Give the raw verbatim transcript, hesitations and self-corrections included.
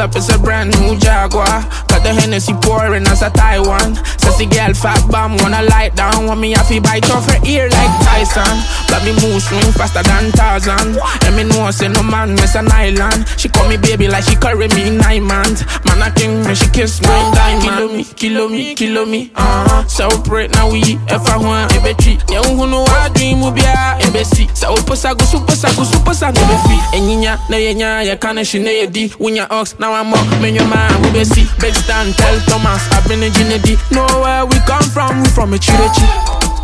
up, it's a brand new Jaguar. Got the Hennessy pouring as a Taiwan. Sassy girl, fat bomb, wanna light down. Want me have to bite off her ear like Tyson. But me move swing faster than Tarzan. And me know say no man miss an island. She call me baby like she carry me nine months. Man a king when she kiss my diamond. Kilo me, kilo me, kilo me, uh-huh. Celebrate now we, if I want, ebe tree. Yeah, who know I dream will be a ebe see. So pusa go super sago super sago be free. Enyinya, na yenya, ya kane she na yedi. When ya ox, now I'm up, me your man will be see. Big stand, tell Thomas, I've been in Ginedy. Know where we come from, we from a chirichi.